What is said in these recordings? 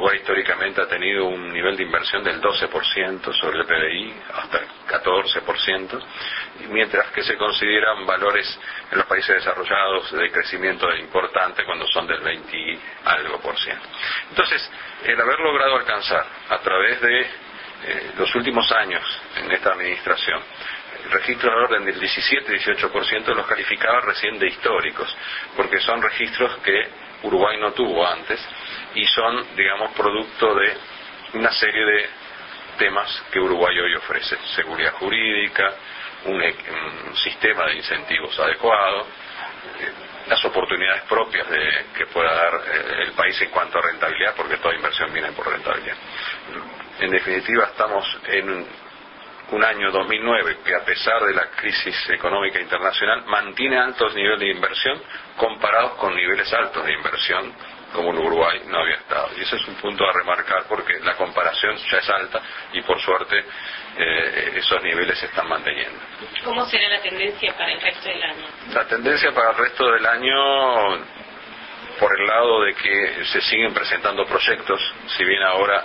Uruguay históricamente ha tenido un nivel de inversión del 12% sobre el PBI, hasta el 14%, mientras que se consideran valores en los países desarrollados de crecimiento importante cuando son del 20 y algo por ciento. Entonces, el haber logrado alcanzar a través de los últimos años en esta administración registros del orden del 17-18% los calificaba recién de históricos, porque son registros que Uruguay no tuvo antes y son, digamos, producto de una serie de temas que Uruguay hoy ofrece: seguridad jurídica, un sistema de incentivos adecuado, las oportunidades propias que pueda dar el país en cuanto a rentabilidad, porque toda inversión viene por rentabilidad. En definitiva, estamos en un año 2009 que, a pesar de la crisis económica internacional, mantiene altos niveles de inversión comparados con niveles altos de inversión como en Uruguay no había estado. Y ese es un punto a remarcar, porque la comparación ya es alta y, por suerte, esos niveles se están manteniendo. ¿Cómo será la tendencia para el resto del año? La tendencia para el resto del año, por el lado de que se siguen presentando proyectos, si bien ahora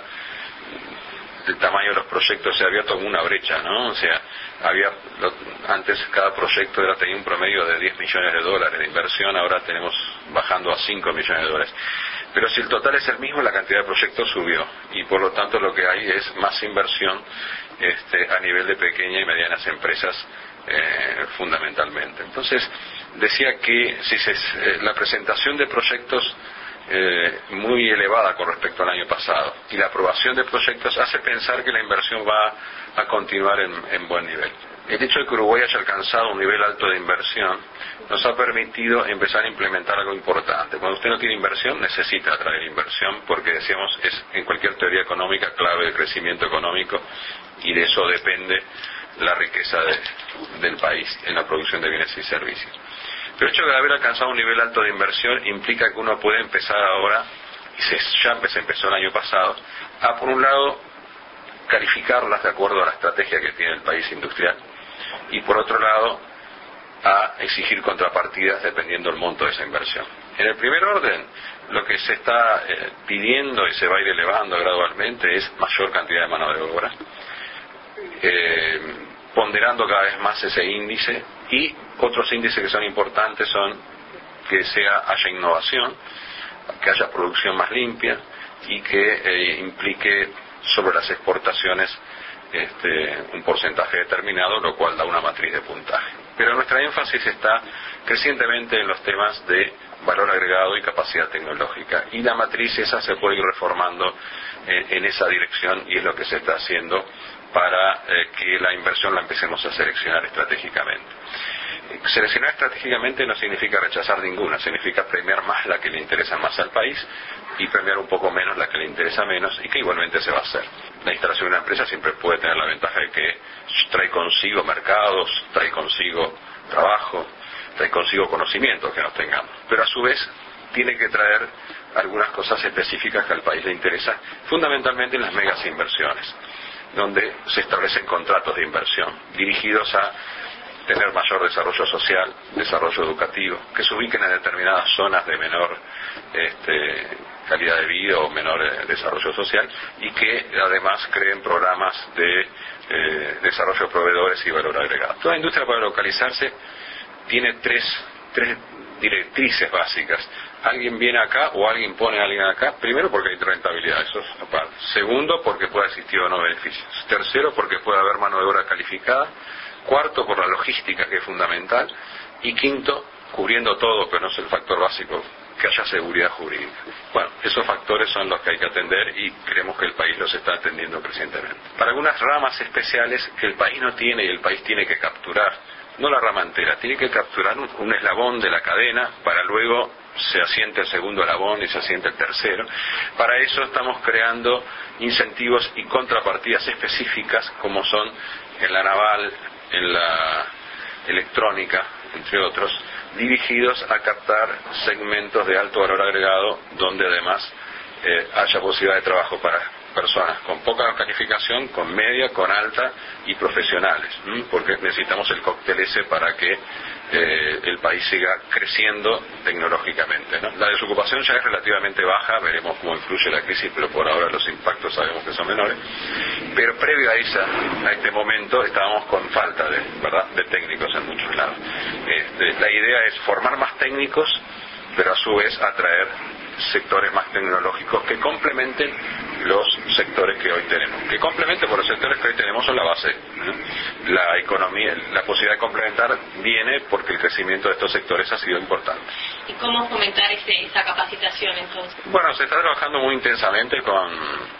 el tamaño de los proyectos se había tomado una brecha, ¿no? O sea, antes cada proyecto tenía un promedio de $10 millones de inversión, ahora tenemos bajando a $5 millones. Pero si el total es el mismo, la cantidad de proyectos subió, y por lo tanto lo que hay es más inversión a nivel de pequeñas y medianas empresas, fundamentalmente. Entonces, decía que la presentación de proyectos muy elevada con respecto al año pasado, y la aprobación de proyectos hace pensar que la inversión va a continuar en buen nivel. El hecho de que Uruguay haya alcanzado un nivel alto de inversión nos ha permitido empezar a implementar algo importante. Cuando usted no tiene inversión, necesita atraer inversión, porque, decíamos, es en cualquier teoría económica clave de crecimiento económico, y de eso depende la riqueza del país en la producción de bienes y servicios. Pero el hecho de haber alcanzado un nivel alto de inversión implica que uno puede empezar ahora, y se empezó el año pasado, a, por un lado, calificarlas de acuerdo a la estrategia que tiene el país industrial, y por otro lado, a exigir contrapartidas dependiendo del monto de esa inversión. En el primer orden, lo que se está pidiendo y se va a ir elevando gradualmente es mayor cantidad de mano de obra, ponderando cada vez más ese índice, y otros índices que son importantes son que haya innovación, que haya producción más limpia, y que implique sobre las exportaciones un porcentaje determinado, lo cual da una matriz de puntaje. Pero nuestra énfasis está crecientemente en los temas de valor agregado y capacidad tecnológica, y la matriz esa se puede ir reformando en esa dirección, y es lo que se está haciendo para que la inversión la empecemos a seleccionar estratégicamente. Seleccionar estratégicamente no significa rechazar ninguna, significa premiar más la que le interesa más al país y premiar un poco menos la que le interesa menos, y que igualmente se va a hacer. La instalación de una empresa siempre puede tener la ventaja de que trae consigo mercados, trae consigo trabajo, trae consigo conocimiento que nos tengamos, pero a su vez tiene que traer algunas cosas específicas que al país le interesa, fundamentalmente en las megas inversiones, donde se establecen contratos de inversión dirigidos a tener mayor desarrollo social, desarrollo educativo, que se ubiquen en determinadas zonas de menor calidad de vida o menor desarrollo social, y que además creen programas de desarrollo de proveedores y valor agregado. Toda industria, para localizarse, tiene tres directrices básicas. Alguien viene acá o alguien pone a alguien acá, primero porque hay rentabilidad, eso es aparte. Segundo, porque puede existir o no beneficios. Tercero, porque puede haber mano de obra calificada. Cuarto, por la logística, que es fundamental. Y quinto, cubriendo todo, pero no es el factor básico, que haya seguridad jurídica. Bueno, esos factores son los que hay que atender, y creemos que el país los está atendiendo crecientemente. Para algunas ramas especiales que el país no tiene y el país tiene que capturar, no la rama entera, tiene que capturar un eslabón de la cadena para luego se asiente el segundo eslabón y se asiente el tercero. Para eso estamos creando incentivos y contrapartidas específicas, como son en la naval, en la electrónica, entre otros, dirigidos a captar segmentos de alto valor agregado, donde además haya posibilidad de trabajo para personas con poca calificación, con media, con alta y profesionales, porque necesitamos el cóctel ese para que el país siga creciendo tecnológicamente, ¿no? La desocupación ya es relativamente baja, veremos cómo influye la crisis, pero por ahora los impactos sabemos que son menores. Pero previo a este momento estábamos con falta de técnicos en muchos lados. La idea es formar más técnicos, pero a su vez atraer sectores más tecnológicos que complementen los sectores que hoy tenemos. Que complementen, por los sectores que hoy tenemos son la base. La economía, la posibilidad de complementar viene porque el crecimiento de estos sectores ha sido importante. ¿Y cómo fomentar esa capacitación entonces? Bueno, se está trabajando muy intensamente con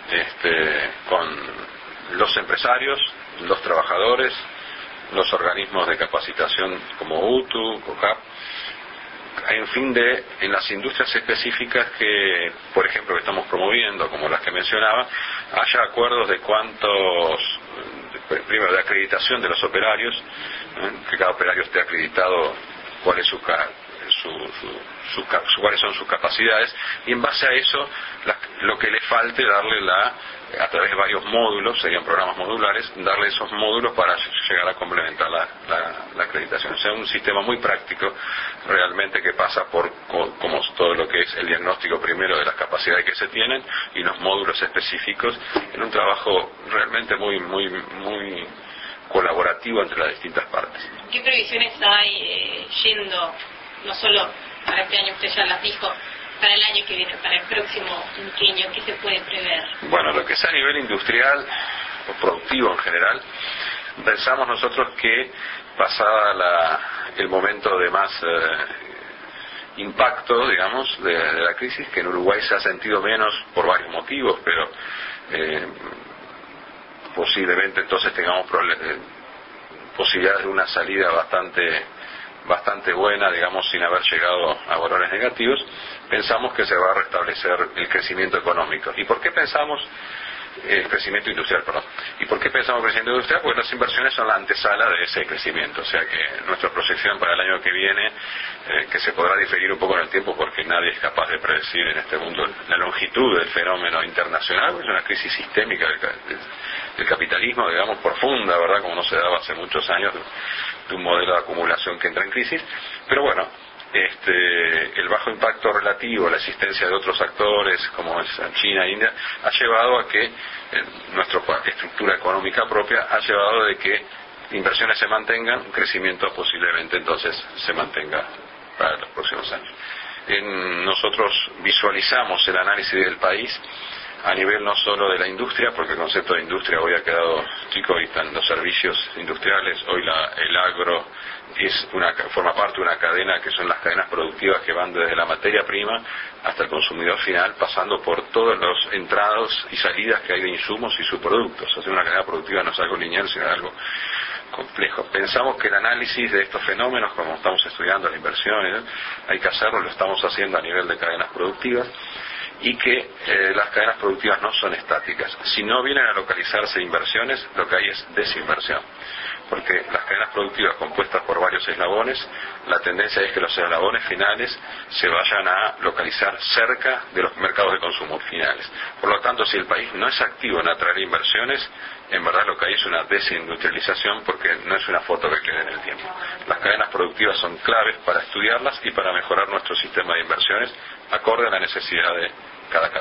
los empresarios, los trabajadores, los organismos de capacitación como UTU, COCAP, en las industrias específicas que, por ejemplo, que estamos promoviendo, como las que mencionaba, haya acuerdos de primero de acreditación de los operarios, que cada operario esté acreditado cuáles son sus capacidades, y en base a eso lo que le falte darle a través de varios módulos, serían programas modulares, darle esos módulos para llegar a complementar la acreditación. O sea, un sistema muy práctico realmente que pasa por como todo lo que es el diagnóstico primero de las capacidades que se tienen y los módulos específicos, en un trabajo realmente muy muy colaborativo entre las distintas partes. ¿Qué previsiones hay yendo, no solo para este año, usted ya las dijo, para el año que viene, para el próximo quinquenio? ¿Qué se puede prever? Bueno, lo que es a nivel industrial o productivo en general, pensamos nosotros que pasada el momento de más impacto, digamos, de la crisis, que en Uruguay se ha sentido menos por varios motivos, pero posiblemente entonces tengamos posibilidades de una salida bastante buena, digamos, sin haber llegado a valores negativos. Pensamos que se va a restablecer el crecimiento económico. ¿Y por qué pensamos el crecimiento industrial, perdón? ¿Y por qué pensamos crecimiento industrial? Porque las inversiones son la antesala de ese crecimiento. O sea que nuestra proyección para el año que viene, que se podrá diferir un poco en el tiempo porque nadie es capaz de predecir en este mundo la longitud del fenómeno internacional, es una crisis sistémica del capitalismo, digamos, profunda, ¿verdad? Como no se daba hace muchos años, de un modelo de acumulación que entra en crisis. Pero bueno, el bajo impacto relativo, la existencia de otros actores como es China e India, ha llevado a que nuestra estructura económica propia ha llevado de que inversiones se mantengan, un crecimiento posiblemente entonces se mantenga para los próximos años. Nosotros visualizamos el análisis del país a nivel no solo de la industria, porque el concepto de industria hoy ha quedado chico, hoy están los servicios industriales, hoy el agro forma parte de una cadena que son las cadenas productivas que van desde la materia prima hasta el consumidor final, pasando por todos los entradas y salidas que hay de insumos y subproductos. O sea, una cadena productiva no es algo lineal, sino algo complejo. Pensamos que el análisis de estos fenómenos, como estamos estudiando la inversión, hay que hacerlo, lo estamos haciendo a nivel de cadenas productivas, y que las cadenas productivas no son estáticas. Si no vienen a localizarse inversiones, lo que hay es desinversión. Porque las cadenas productivas compuestas por varios eslabones, la tendencia es que los eslabones finales se vayan a localizar cerca de los mercados de consumo finales. Por lo tanto, si el país no es activo en atraer inversiones, en verdad lo que hay es una desindustrialización, porque no es una foto que quede en el tiempo. Las cadenas productivas son claves para estudiarlas y para mejorar nuestro sistema de inversiones acorde a la necesidad de cada cadena.